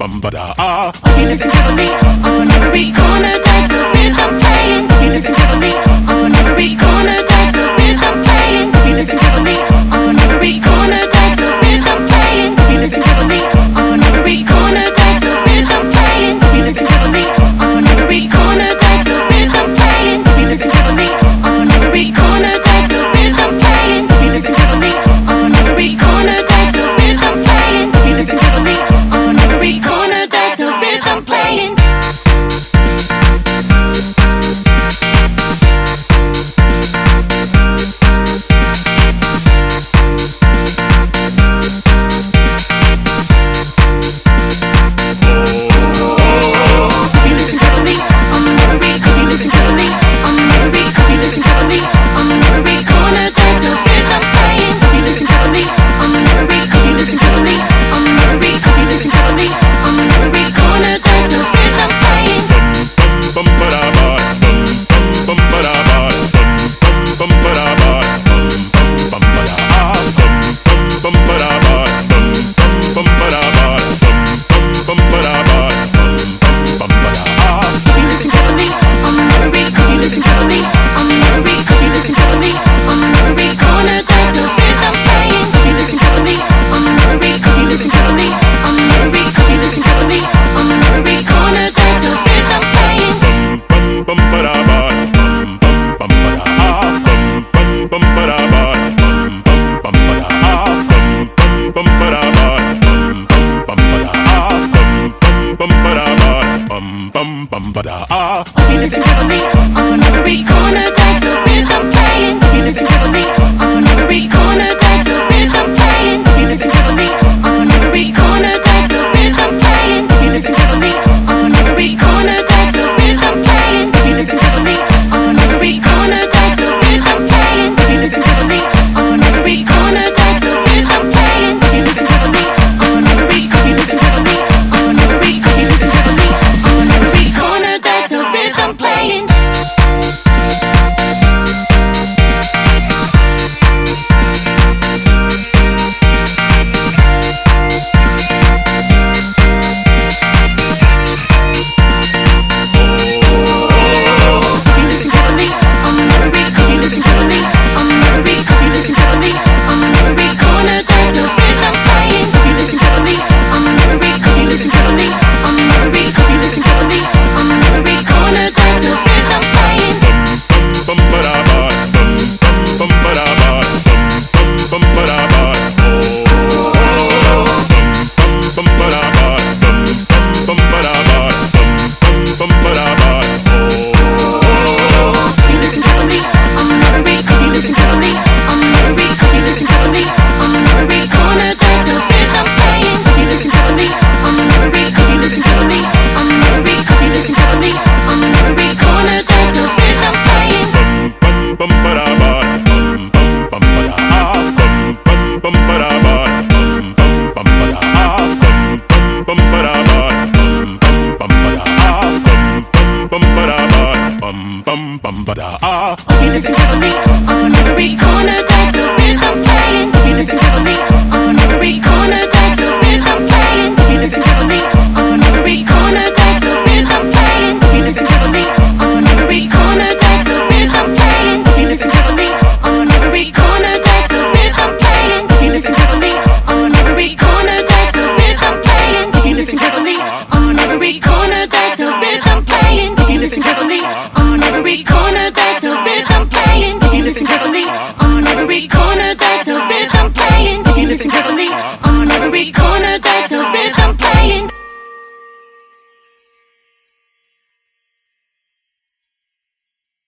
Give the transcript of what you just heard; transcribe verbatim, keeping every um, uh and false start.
bum ba da ah. If you listen carefully, on every corner there's a rhythm playing. If you listen carefully, on every corner there's a rhythm playing. If you listen carefully, on every corner there's a rhythm playing. If you listen carefully, on every corner there's a rhythm playing. If you listen carefully, on every corner there's a rhythm playing. If you listen carefully, on every corner there's a rhythm playing. If you listen carefully, on every corner there's a rhythm playing. If you listen carefully, on every corner there's a rhythm playing. If you listen carefully, on every corner there's a rhythm playing. If you listen carefully, on every corner there's a rhythm playing. If you listen carefully, on every corner there's a rhythm playing. If you listen carefully, on every corner there's a rhythm playing. If you listen carefully, on every corner there's a rhythm playing. If you listen carefully, on every corner there's a rhythm playing. If you listen carefully, on every, if you listen carefully, on every, if you listen carefully, on every corner there's a rhythm playing. Bum ba da ah.